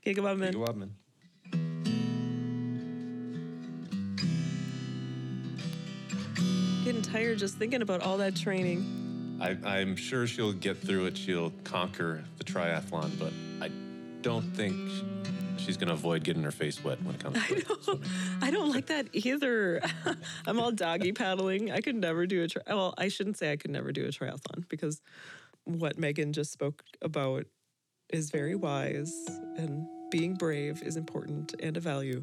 Giga Wubman. Getting tired just thinking about all that training. I'm sure she'll get through it. She'll conquer the triathlon, but I don't think she's going to avoid getting her face wet when it comes to swimming. I don't like that either. I'm all doggy paddling. I could never do well, I shouldn't say I could never do a triathlon because what Megan just spoke about is very wise, and being brave is important and a value.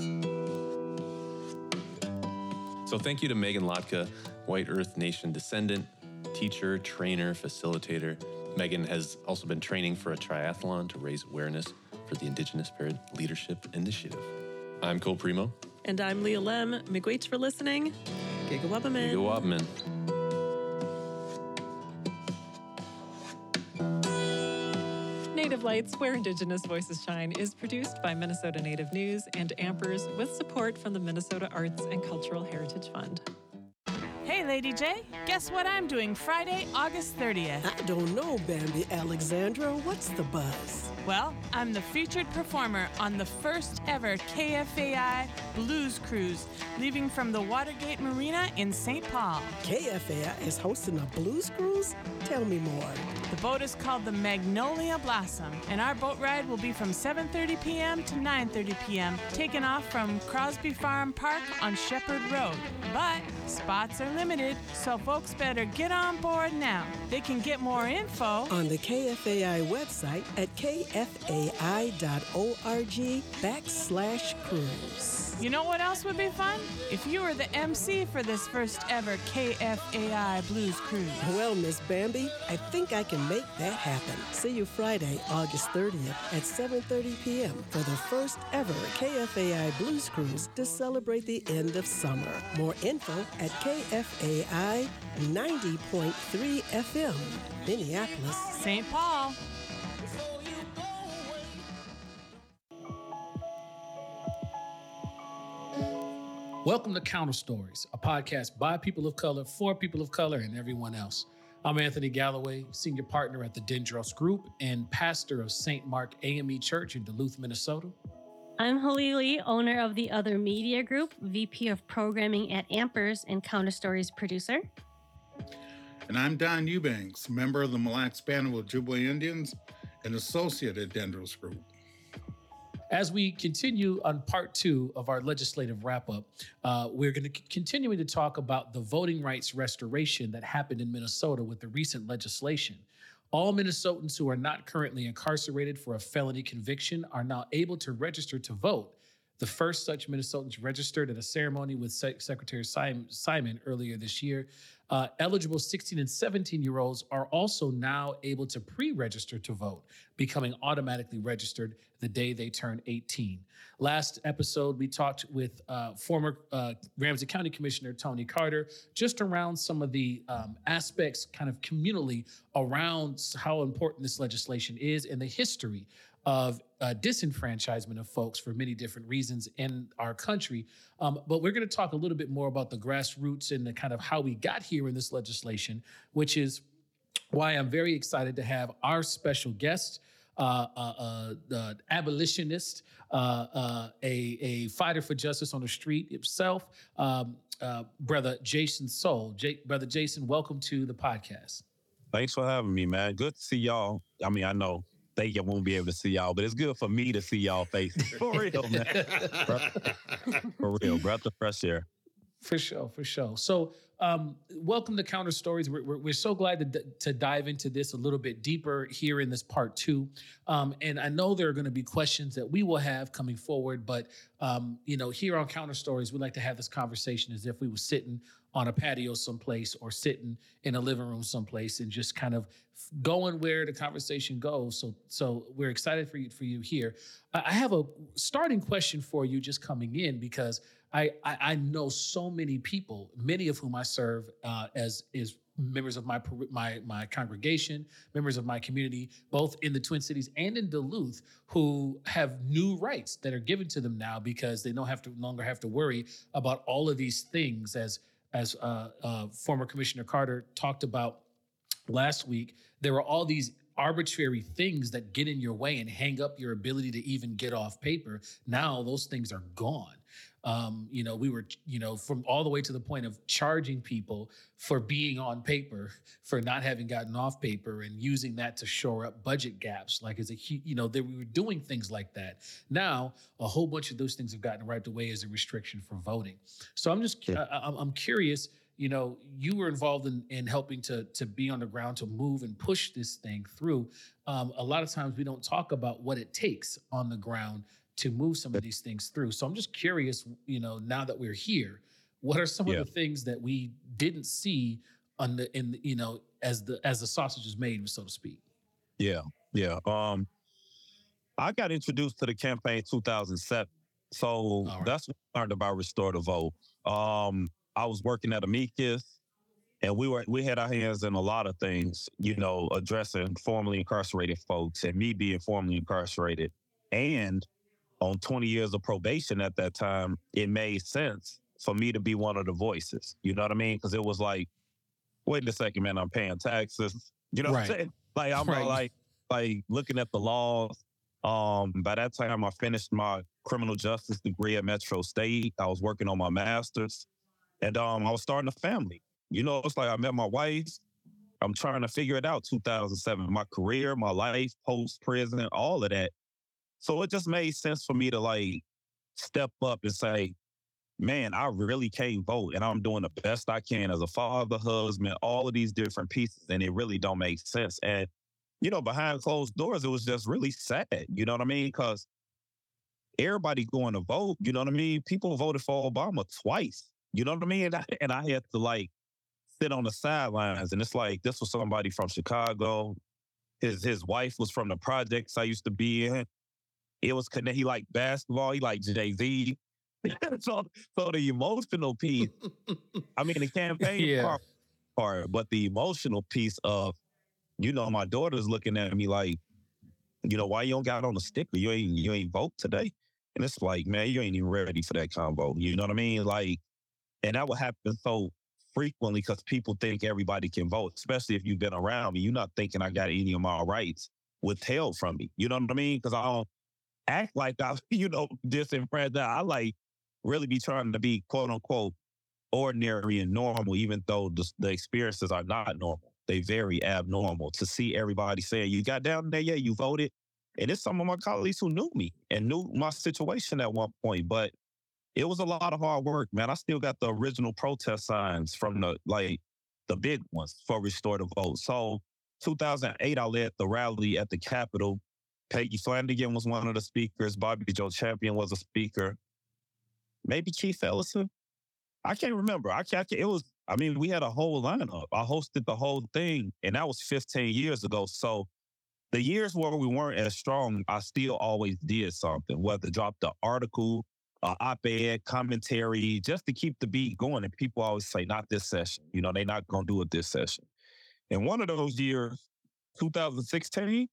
So thank you to Megan Lotka, White Earth Nation descendant, teacher, trainer, facilitator. Megan has also been training for a triathlon to raise awareness for the Indigenous Parent Leadership Initiative. I'm Cole Primo. And I'm Leah Lem. Miigwech for listening. Giga Wubman. Giga Wubman. Native Lights, Where Indigenous Voices Shine is produced by Minnesota Native News and Ampers with support from the Minnesota Arts and Cultural Heritage Fund. Hey, Lady J, guess what I'm doing Friday, August 30th? I don't know, Bambi Alexandra. What's the buzz? Well, I'm the featured performer on the first ever KFAI Blues Cruise, leaving from the Watergate Marina in St. Paul. KFAI is hosting a blues cruise? Tell me more. The boat is called the Magnolia Blossom, and our boat ride will be from 7:30 p.m. to 9:30 p.m., taking off from Crosby Farm Park on Shepherd Road. But spots are limited, so folks better get on board now. They can get more info on the KFAI website at kfai.org/cruise. You know what else would be fun? If you were the MC for this first ever KFAI Blues Cruise. Well, Miss Bambi, I think I can make that happen. See you Friday, August 30th at 7:30 p.m. for the first ever KFAI Blues Cruise to celebrate the end of summer. More info at KFAI 90.3 FM, Minneapolis, St. Paul. Welcome to Counter Stories, a podcast by people of color, for people of color, and everyone else. I'm Anthony Galloway, senior partner at the Dendros Group and pastor of St. Mark AME Church in Duluth, Minnesota. I'm Holly Lee, owner of the Other Media Group, VP of Programming at Ampers and Counter Stories producer. And I'm Don Eubanks, member of the Mille Lacs Band of Ojibwe Indians and associate at Dendros Group. As we continue on part 2 of our legislative wrap-up, we're going to continue to talk about the voting rights restoration that happened in Minnesota with the recent legislation. All Minnesotans who are not currently incarcerated for a felony conviction are now able to register to vote. The first such Minnesotans registered at a ceremony with Secretary Simon earlier this year. Eligible 16 and 17-year-olds are also now able to pre-register to vote, becoming automatically registered the day they turn 18. Last episode, we talked with former Ramsey County Commissioner Tony Carter just around some of the aspects kind of communally around how important this legislation is and the history of disenfranchisement of folks for many different reasons in our country. But we're going to talk a little bit more about the grassroots and the kind of how we got here in this legislation, which is why I'm very excited to have our special guest, the abolitionist, a fighter for justice on the street himself, Brother Jason Soul. Brother Jason, welcome to the podcast. Thanks for having me, man. Good to see y'all. I mean, I know they won't be able to see y'all, but it's good for me to see y'all faces. For real, man. For real, breath of fresh air. For sure. So welcome to Counter Stories. We're so glad to dive into this a little bit deeper here in this part 2. And I know there are going to be questions that we will have coming forward, but here on Counter Stories, we like to have this conversation as if we were sitting on a patio someplace or sitting in a living room someplace and just kind of going where the conversation goes. So we're excited for you here. I have a starting question for you just coming in because I know so many people, many of whom I serve as members of my congregation, members of my community, both in the Twin Cities and in Duluth, who have new rights that are given to them now because they no longer have to worry about all of these things as former Commissioner Carter talked about last week. There were all these arbitrary things that get in your way and hang up your ability to even get off paper. Now those things are gone. We were, from all the way to the point of charging people for being on paper, for not having gotten off paper, and using that to shore up budget gaps. Like, we were doing things like that. Now, a whole bunch of those things have gotten wiped away as a restriction for voting. So I'm curious. You were involved in helping to be on the ground, to move and push this thing through. A lot of times we don't talk about what it takes on the ground to move some of these things through. So I'm just curious, now that we're here, what are some of the things that we didn't see as the sausage is made, so to speak? Yeah. I got introduced to the campaign 2007. So that's when I learned about Restore the Vote. I was working at Amicus, and we had our hands in a lot of things, addressing formerly incarcerated folks, and me being formerly incarcerated. And on 20 years of probation at that time, it made sense for me to be one of the voices. You know what I mean? Because it was like, wait a second, man, I'm paying taxes. You know what I'm saying? Like, I'm like looking at the laws. By that time, I finished my criminal justice degree at Metro State. I was working on my master's. And I was starting a family. It's like I met my wife. I'm trying to figure it out. 2007, my career, my life, post-prison, all of that. So it just made sense for me to step up and say, man, I really can't vote. And I'm doing the best I can as a father, husband, all of these different pieces. And it really don't make sense. And, behind closed doors, it was just really sad. You know what I mean? Because everybody going to vote, you know what I mean? People voted for Obama twice. You know what I mean? And I had to sit on the sidelines. And it's like, this was somebody from Chicago. His wife was from the projects I used to be in. It was connected. He liked basketball. He liked Jay-Z. so the emotional piece, the campaign part, but the emotional piece of, my daughter's looking at me like, why you don't got on the sticker? You ain't vote today? And it's like, man, you ain't even ready for that combo. You know what I mean? And that would happen so frequently because people think everybody can vote, especially if you've been around me. You're not thinking I got any of my rights withheld from me. You know what I mean? Because I don't act like I, disenfranchised. I really be trying to be quote unquote ordinary and normal, even though the experiences are not normal. They very abnormal. To see everybody saying, you got down there, yeah, you voted. And it's some of my colleagues who knew me and knew my situation at one point. But it was a lot of hard work, man. I still got the original protest signs from the big ones for Restore the Vote. So 2008, I led the rally at the Capitol. Peggy Flanagan was one of the speakers. Bobby Joe Champion was a speaker. Maybe Chief Ellison. I can't remember. We had a whole lineup. I hosted the whole thing, and that was 15 years ago. So the years where we weren't as strong, I still always did something, whether drop the article, op-ed, commentary, just to keep the beat going. And people always say, not this session. They're not going to do it this session. And one of those years, 2015,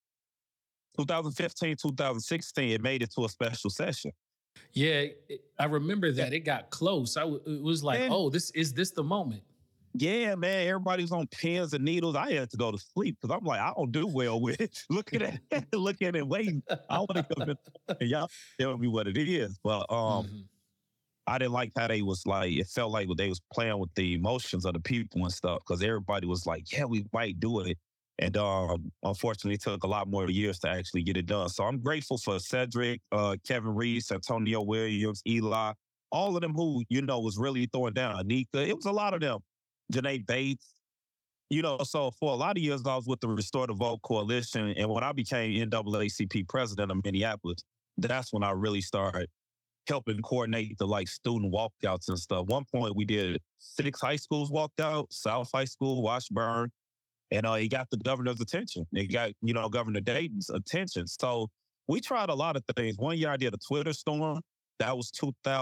2016, it made it to a special session. Yeah, I remember that. It got close. It was like, is this the moment? Yeah, man, everybody's on pins and needles. I had to go to sleep because I'm like, I don't do well with it. Look at it, waiting. I want to come in and y'all tell me what it is. But I didn't like how they was it felt like they was playing with the emotions of the people and stuff because everybody was like, yeah, we might do it. And unfortunately, it took a lot more years to actually get it done. So I'm grateful for Cedric, Kevin Reese, Antonio Williams, Eli, all of them who, was really throwing down. Anika, it was a lot of them. Janae Bates, so for a lot of years, I was with the Restore the Vote Coalition. And when I became NAACP president of Minneapolis, that's when I really started helping coordinate the student walkouts and stuff. One point we did 6 high schools walked out, South High School, Washburn, and it got the governor's attention. It got, Governor Dayton's attention. So we tried a lot of things. One year I did a Twitter storm. That was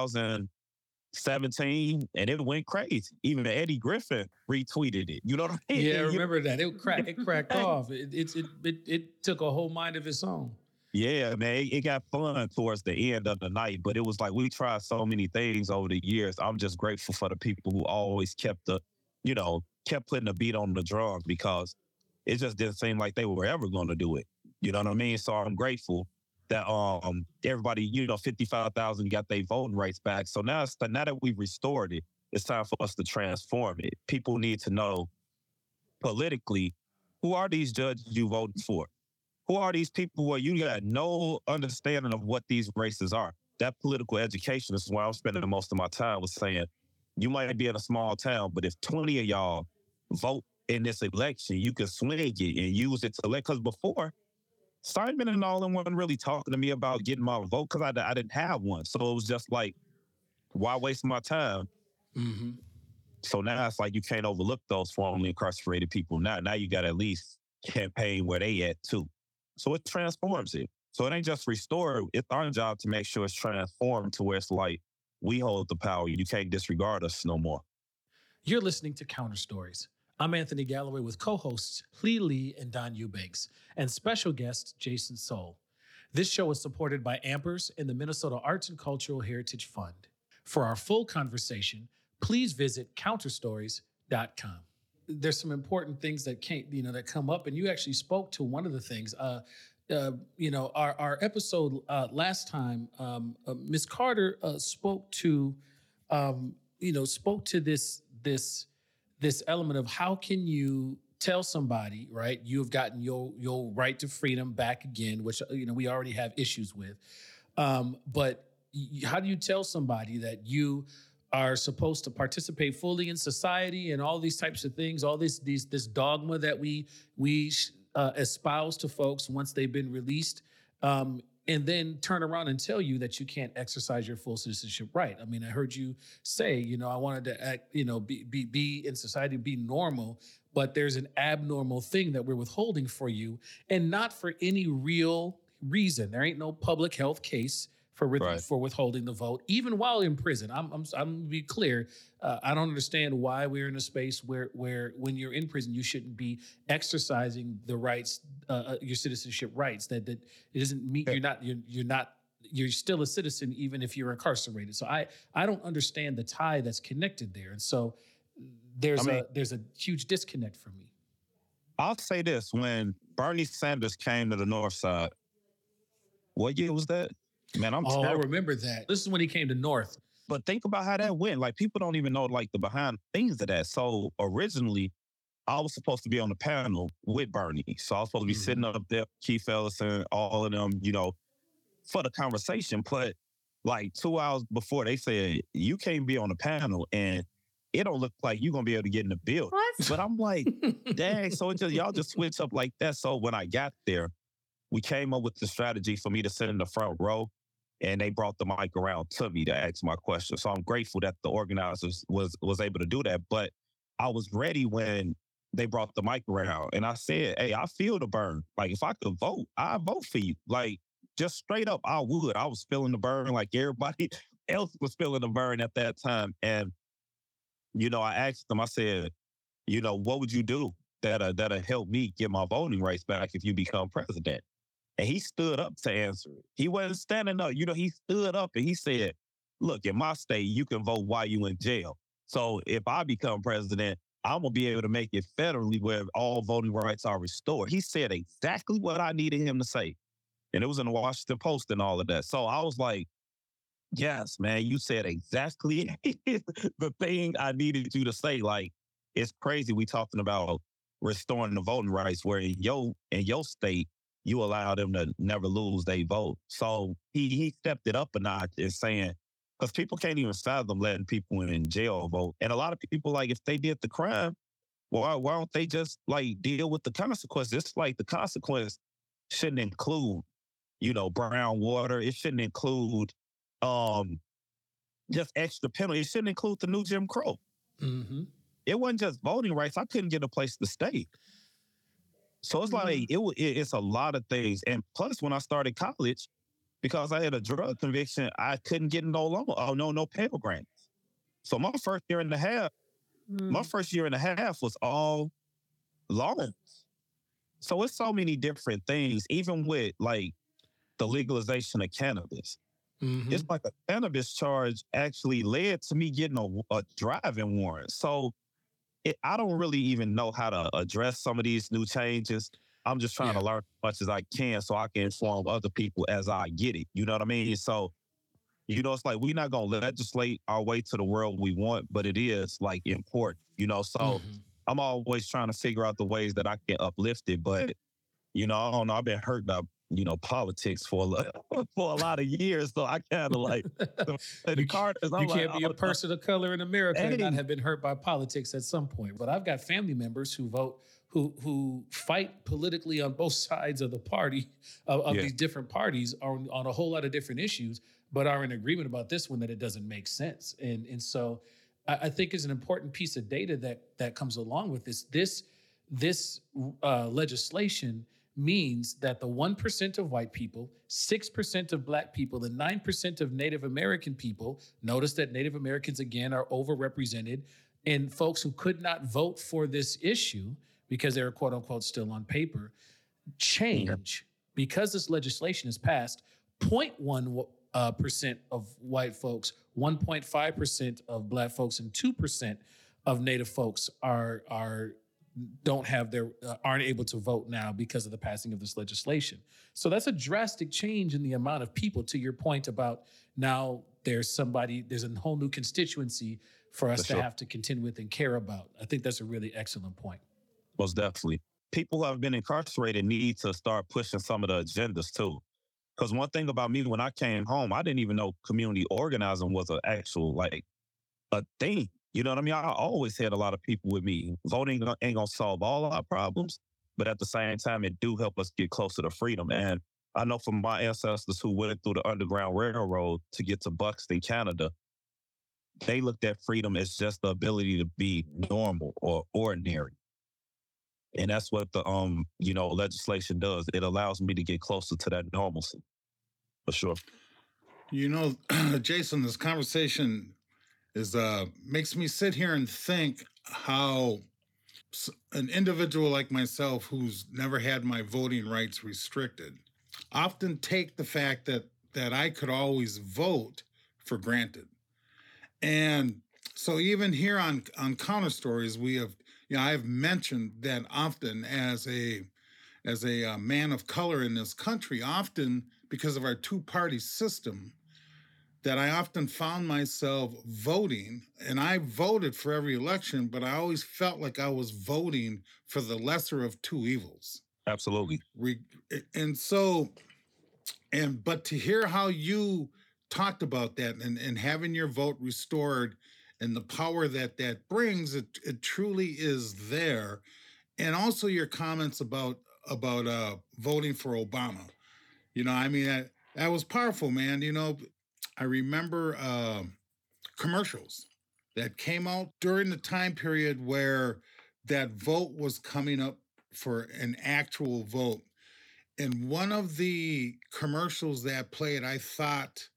2017, and it went crazy. Even Eddie Griffin retweeted it. You know what I mean? Yeah, I remember that. It cracked off. It took a whole mind of its own. Yeah, man, it got fun towards the end of the night, but it was like we tried so many things over the years. I'm just grateful for the people who always kept putting the beat on the drums because it just didn't seem like they were ever going to do it. You know what I mean? So I'm grateful that everybody, 55,000 got their voting rights back. So now that we've restored it, it's time for us to transform it. People need to know politically, who are these judges you voted for? Who are these people where you got no understanding of what these races are? That political education is where I'm spending most of my time, was saying, you might be in a small town, but if 20 of y'all vote in this election, you can swing it and use it to elect. Because before, Simon and all them weren't really talking to me about getting my vote because I didn't have one. So it was just like, why waste my time? Mm-hmm. So now it's like you can't overlook those formerly incarcerated people. Now you got to at least campaign where they at too. So it transforms it. So it ain't just restored. It's our job to make sure it's transformed to where it's like, we hold the power. You can't disregard us no more. You're listening to Counter Stories. I'm Anthony Galloway with co-hosts Lee Lee and Don Eubanks and special guest Jason Soul. This show is supported by Ampers and the Minnesota Arts and Cultural Heritage Fund. For our full conversation, please visit counterstories.com. There's some important things that that come up, and you actually spoke to one of the things. Our episode last time, Ms. Carter spoke to this element of how can you tell somebody, right? You have gotten your right to freedom back again, which we already have issues with. But how do you tell somebody that you are supposed to participate fully in society and all these types of things, all this dogma that we espouse to folks once they've been released, and then turn around and tell you that you can't exercise your full citizenship right? I mean, I heard you say, I wanted to act, be in society, be normal, but there's an abnormal thing that we're withholding for you, and not for any real reason. There ain't no public health case for withholding the vote, even while in prison. I'm gonna be clear. I don't understand why we're in a space where when you're in prison, you shouldn't be exercising the rights, your citizenship rights. That it doesn't mean you're still a citizen even if you're incarcerated. So I don't understand the tie that's connected there, and so there's a huge disconnect for me. I'll say this: when Bernie Sanders came to the North Side, what year was that? Man, I remember that. This is when he came to North. But think about how that went. Like, people don't even know, like, the behind things of that. So originally, I was supposed to be on the panel with Bernie. So I was supposed to be sitting up there, Keith Ellison, all of them, for the conversation. But like 2 hours before, they said, you can't be on the panel and it don't look like you're going to be able to get in the building. What? But I'm like, dang, so y'all just switch up like that. So when I got there, we came up with the strategy for me to sit in the front row, and they brought the mic around to me to ask my question. So I'm grateful that the organizers was able to do that. But I was ready when they brought the mic around, and I said, hey, I feel the burn. Like, if I could vote, I'd vote for you. Like, just straight up, I would. I was feeling the burn like everybody else was feeling the burn at that time. And, I asked them, I said, what would you do that'll help me get my voting rights back if you become president? And he stood up to answer it. He wasn't standing up. He stood up and he said, look, in my state, you can vote while you in jail. So if I become president, I'm going to be able to make it federally where all voting rights are restored. He said exactly what I needed him to say. And it was in the Washington Post and all of that. So I was like, yes, man, you said exactly the thing I needed you to say. Like, it's crazy we talking about restoring the voting rights where in your state, you allow them to never lose their vote. So he stepped it up a notch in saying, because people can't even fathom letting people in jail vote. And a lot of people, like, if they did the crime, why don't they just, like, deal with the consequences? It's like the consequence shouldn't include, brown water. It shouldn't include just extra penalty. It shouldn't include the new Jim Crow. Mm-hmm. It wasn't just voting rights. I couldn't get a place to stay. So it's like, it's a lot of things. And plus, when I started college, because I had a drug conviction, I couldn't get no loan. No Pell Grants. So my first year and a half was all loans. So it's so many different things, even with like the legalization of cannabis. Mm-hmm. It's like a cannabis charge actually led to me getting a driving warrant. So I don't really even know how to address some of these new changes. I'm just trying to learn as much as I can so I can inform other people as I get it. You know what I mean? So, it's like we're not going to legislate our way to the world we want, but it is like important, So I'm always trying to figure out the ways that I can uplift it. But, I don't know. I've been hurt by, politics for a lot of years. So I kind of like the Carters. You can't be a person of color in America and not have been hurt by politics at some point. But I've got family members who vote, who fight politically on both sides of the party, of these different parties on a whole lot of different issues, but are in agreement about this one that it doesn't make sense. And so I think is an important piece of data that comes along with this. This legislation means that the 1% of white people, 6% of Black people, and 9% of Native American people, notice that Native Americans, again, are overrepresented, and folks who could not vote for this issue because they were, quote unquote, still on paper, change because this legislation is passed. 0.1% of white folks, 1.5% of Black folks, and 2% of Native folks aren't able to vote now because of the passing of this legislation. So that's a drastic change in the amount of people, to your point about now there's a whole new constituency for us to have to contend with and care about. I think that's a really excellent point. Most definitely. People who have been incarcerated need to start pushing some of the agendas too. Because one thing about me, when I came home, I didn't even know community organizing was an actual, a thing. You know what I mean? I always had a lot of people with me. Voting ain't going to solve all our problems, but at the same time, it do help us get closer to freedom. And I know from my ancestors who went through the Underground Railroad to get to Buxton, Canada, they looked at freedom as just the ability to be normal or ordinary. And that's what the legislation does. It allows me to get closer to that normalcy, for sure. Jason, this conversation makes me sit here and think how an individual like myself who's never had my voting rights restricted often take the fact that I could always vote for granted. And so even here on Counter Stories, I've mentioned that often as a man of color in this country, often because of our two-party system, that I often found myself voting, and I voted for every election, but I always felt like I was voting for the lesser of two evils. Absolutely. But to hear how you talked about that and having your vote restored and the power that brings, it truly is there. And also your comments about voting for Obama. That was powerful, man. I remember commercials that came out during the time period where that vote was coming up for an actual vote. And one of the commercials that played, I thought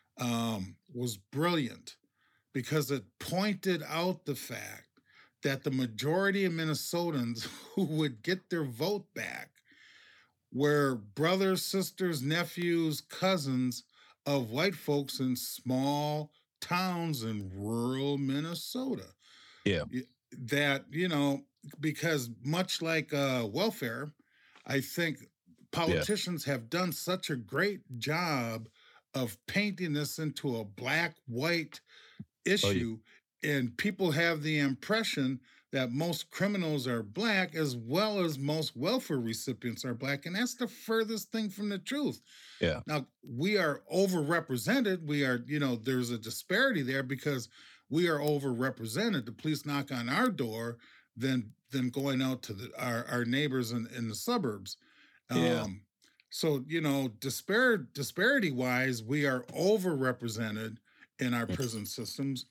was brilliant because it pointed out the fact that the majority of Minnesotans who would get their vote back were brothers, sisters, nephews, cousins of white folks in small towns in rural Minnesota. Yeah. That, because much like welfare, I think politicians have done such a great job of painting this into a black-white issue, and people have the impression that most criminals are Black as well as most welfare recipients are Black, and that's the furthest thing from the truth. Yeah. Now, we are overrepresented. We are, there's a disparity there because we are overrepresented. The police knock on our door than going out to our neighbors in the suburbs. Yeah. So, disparity-wise, we are overrepresented in our prison systems,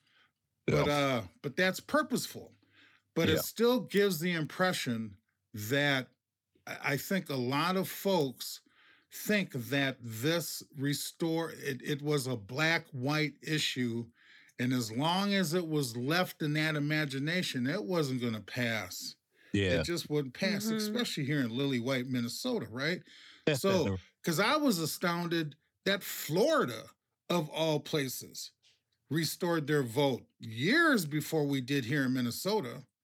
but that's purposeful. But it still gives the impression that I think a lot of folks think that this it was a black-white issue, and as long as it was left in that imagination, it wasn't going to pass. Yeah. It just wouldn't pass, especially here in lily white Minnesota, right? So, because I was astounded that Florida, of all places, restored their vote years before we did here in Minnesota.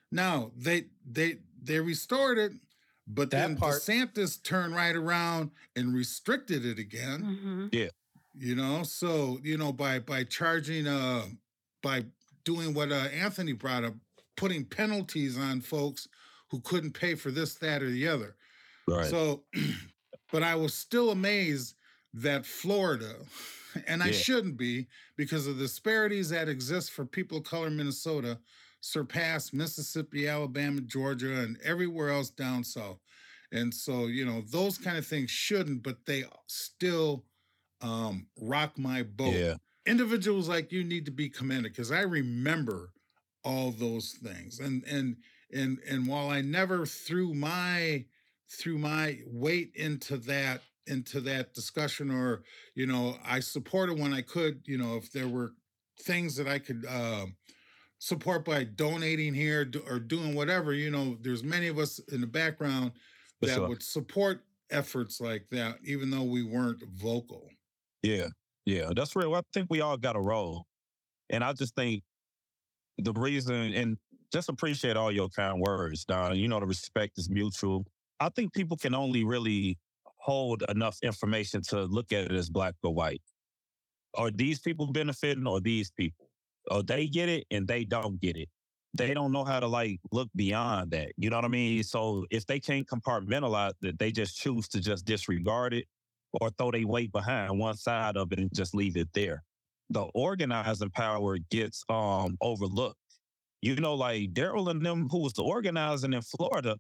Now they restored it, but That then part. DeSantis turned right around and restricted it again. Mm-hmm. Yeah. So by charging by doing what Anthony brought up, putting penalties on folks who couldn't pay for this, that, or the other. Right. So, but I was still amazed that Florida, and I shouldn't be, because of the disparities that exist for people of color in Minnesota, surpassed Mississippi, Alabama, Georgia, and everywhere else down south. And so, those kind of things shouldn't, but they still rock my boat. Yeah. Individuals like you need to be commended, because I remember all those things. And while I never threw my weight into that discussion, or I supported when I could, if there were things that I could support by donating here or doing whatever, there's many of us in the background that would support efforts like that, even though we weren't vocal. Yeah, that's real. I think we all got a role. And I just think the reason, and just appreciate all your kind words, Don. The respect is mutual. I think people can only really hold enough information to look at it as black or white. Are these people benefiting, or these people? Or they get it and they don't get it. They don't know how to look beyond that. You know what I mean? So if they can't compartmentalize it, they just choose to just disregard it or throw their weight behind one side of it and just leave it there. The organizing power gets overlooked. Daryl and them, who was the organizing in Florida,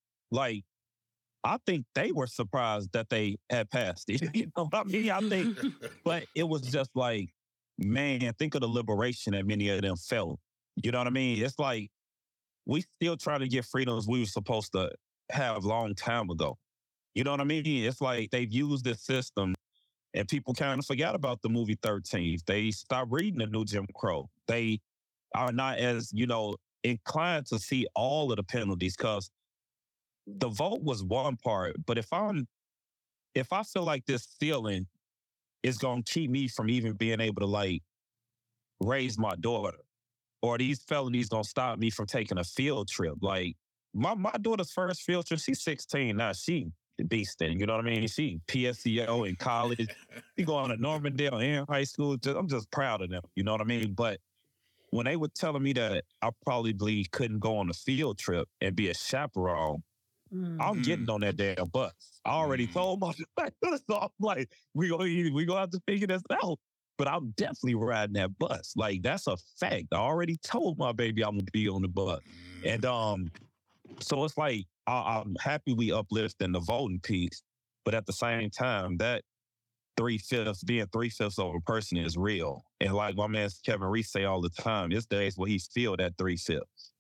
I think they were surprised that they had passed it. You know what I mean? I think, but it was just man, think of the liberation that many of them felt. You know what I mean? It's we still trying to get freedoms we were supposed to have long time ago. You know what I mean? It's they've used this system, and people kind of forgot about the movie 13. They stopped reading the new Jim Crow. They are not as, inclined to see all of the penalties, because the vote was one part. But if I feel like this feeling is going to keep me from even being able to raise my daughter, or these felonies going to stop me from taking a field trip. My daughter's first field trip, she's 16 now. She beasting, you know what I mean? She PSEO in college. She going to Normandale and high school. I'm just proud of them, you know what I mean? But when they were telling me that I probably couldn't go on a field trip and be a chaperone, I'm getting on that damn bus. I already told my so I'm we gonna have to figure this out. But I'm definitely riding that bus. That's a fact. I already told my baby I'm gonna be on the bus. And so it's I'm happy we uplifting the voting piece, but at the same time, that being 3/5 of a person is real. And my man Kevin Reese say all the time, there's days where he feel that 3/5.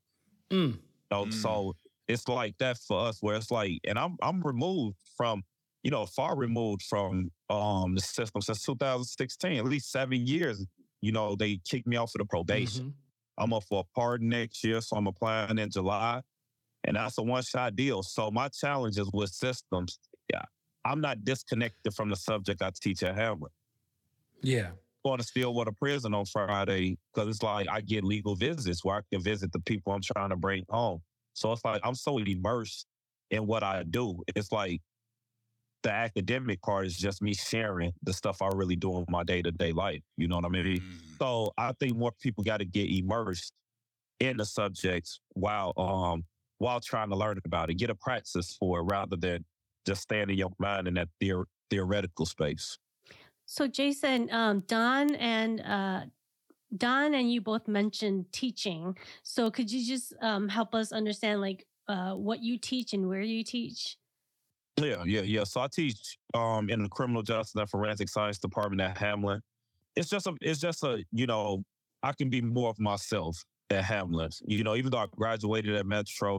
So it's that for us, where it's and I'm removed from, far removed from the system since 2016, at least 7 years. They kicked me off of the probation. I'm up for a pardon next year, so I'm applying in July. And that's a one-shot deal. So my challenge is with systems. Yeah, I'm not disconnected from the subject I teach at Hamlet. Yeah. Going to Stillwater Prison on Friday, because it's I get legal visits where I can visit the people I'm trying to bring home. So it's I'm so immersed in what I do. It's the academic part is just me sharing the stuff I really do in my day-to-day life. You know what I mean? So I think more people got to get immersed in the subjects while trying to learn about it, get a practice for it, rather than just staying in your mind in that theoretical space. So Jason, Don and you both mentioned teaching. So could you just help us understand what you teach and where you teach? Yeah. So I teach in the Criminal Justice and Forensic Science Department at Hamlin. It's just a I can be more of myself at Hamlin. Even though I graduated at Metro,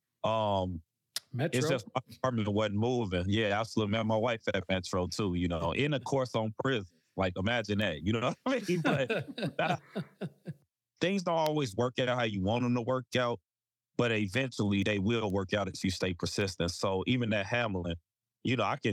it's just my department wasn't moving. Yeah, absolutely. Met my wife at Metro too, in a course on prison. Imagine that, you know what I mean? But things don't always work out how you want them to work out, but eventually they will work out if you stay persistent. So even at Hamlin, I can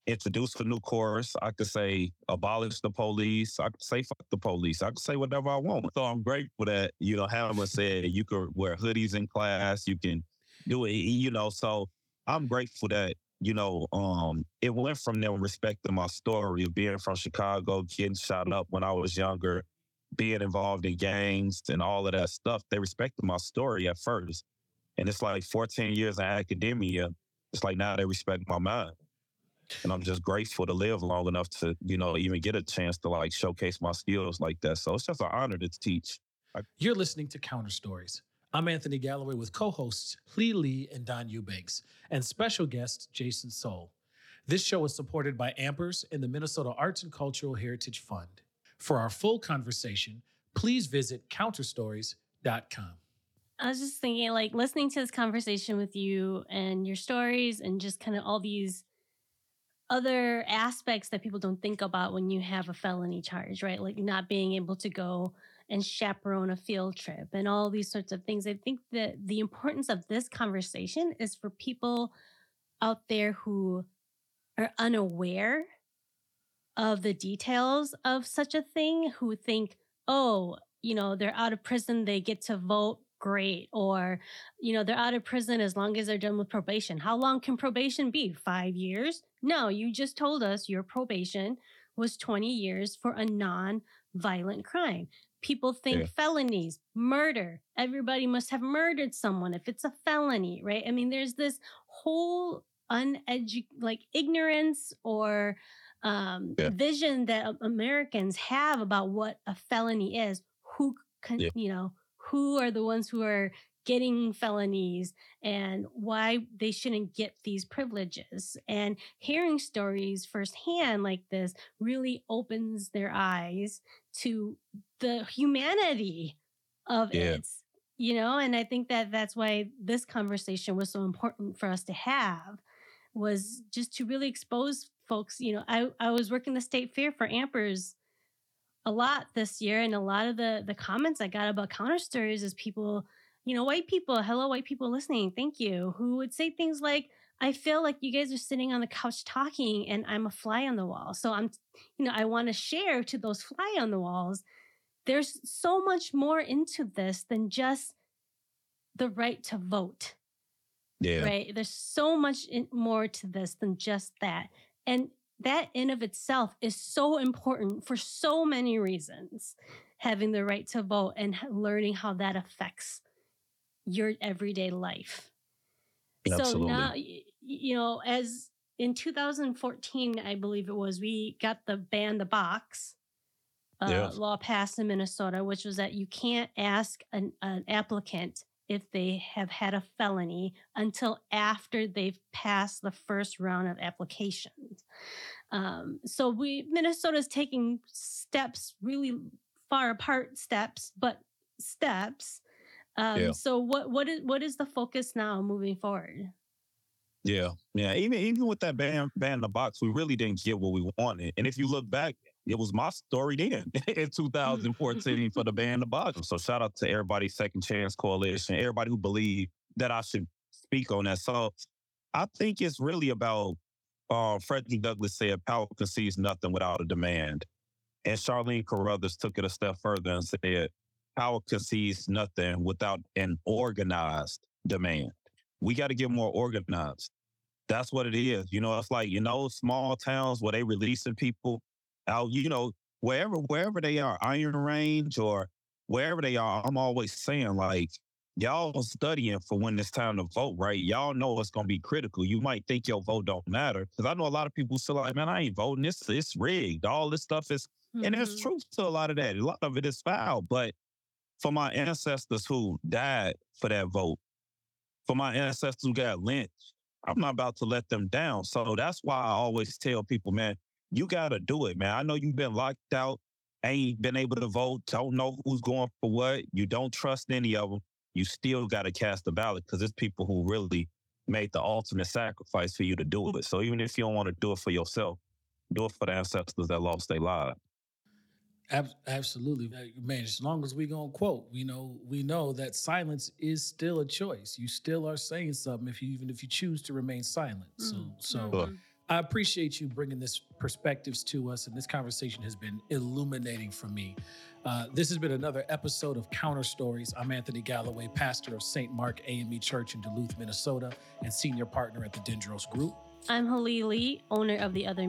introduce a new chorus. I could say abolish the police. I could say fuck the police. I could say whatever I want. So I'm grateful that, Hammer said you could wear hoodies in class. You can do it, so I'm grateful that, it went from them respecting my story of being from Chicago, getting shot up when I was younger, being involved in gangs and all of that stuff. They respected my story at first. And it's like 14 years in academia. It's like now they respect my mind. And I'm just grateful to live long enough to, even get a chance to like showcase my skills like that. So it's just an honor to teach. You're listening to Counter Stories. I'm Anthony Galloway with co-hosts Lee Lee and Don Eubanks and special guest Jason Soul. This show is supported by Ampers and the Minnesota Arts and Cultural Heritage Fund. For our full conversation, please visit counterstories.com. I was just thinking, like, listening to this conversation with you and your stories and just kind of all these other aspects that people don't think about when you have a felony charge, right? Like not being able to go and chaperone a field trip and all these sorts of things. I think that the importance of this conversation is for people out there who are unaware of the details of such a thing, who think, oh, they're out of prison, they get to vote, great. Or, they're out of prison as long as they're done with probation. How long can probation be? 5 years? No, you just told us your probation was 20 years for a non-violent crime. People think felonies, murder. Everybody must have murdered someone if it's a felony, right? I mean, there's this whole ignorance or vision that Americans have about what a felony is. Who are the ones who are getting felonies and why they shouldn't get these privileges. And hearing stories firsthand like this really opens their eyes to the humanity of it, and I think that that's why this conversation was so important for us to have, was just to really expose folks. I was working the state fair for Ampers a lot this year, and a lot of the comments I got about Counter Stories is people, white people, hello, white people listening, thank you, who would say things like, I feel like you guys are sitting on the couch talking and I'm a fly on the wall. So I want to share to those fly on the walls. There's so much more into this than just the right to vote. Yeah. Right. There's so much more to this than just that. And that in of itself is so important for so many reasons, having the right to vote and learning how that affects your everyday life. Absolutely. So now, as in 2014, I believe it was, we got the ban the box law passed in Minnesota, which was that you can't ask an applicant if they have had a felony until after they've passed the first round of applications. So Minnesota's taking steps, really far apart steps, but steps. So what is the focus now moving forward? Yeah. Even with that ban the box, we really didn't get what we wanted. And if you look back, it was my story then in 2014 for the ban the box. So shout out to everybody, Second Chance Coalition, everybody who believed that I should speak on that. So I think it's really about, Frederick Douglass said, power concedes nothing without a demand. And Charlene Carruthers took it a step further and said, power concedes nothing without an organized demand. We got to get more organized. That's what it is. It's like, small towns where they releasing people out, wherever they are, Iron Range or wherever they are, I'm always saying, like, y'all studying for when it's time to vote, right? Y'all know it's going to be critical. You might think your vote don't matter. Because I know a lot of people still like, man, I ain't voting. It's rigged. All this stuff is, and there's truth to a lot of that. A lot of it is foul. But for my ancestors who died for that vote, for my ancestors who got lynched, I'm not about to let them down. So that's why I always tell people, man, you got to do it, man. I know you've been locked out, ain't been able to vote, don't know who's going for what. You don't trust any of them. You still got to cast a ballot because it's people who really made the ultimate sacrifice for you to do it. So even if you don't want to do it for yourself, do it for the ancestors that lost their lives. Absolutely, man. As long as we gonna quote, we know that silence is still a choice. You still are saying something even if you choose to remain silent. So I appreciate you bringing this perspectives to us, and this conversation has been illuminating for me. This has been another episode of Counter Stories. I'm Anthony Galloway, pastor of St. Mark AME Church in Duluth, Minnesota, and senior partner at the Dendros Group. I'm Halili, owner of the Other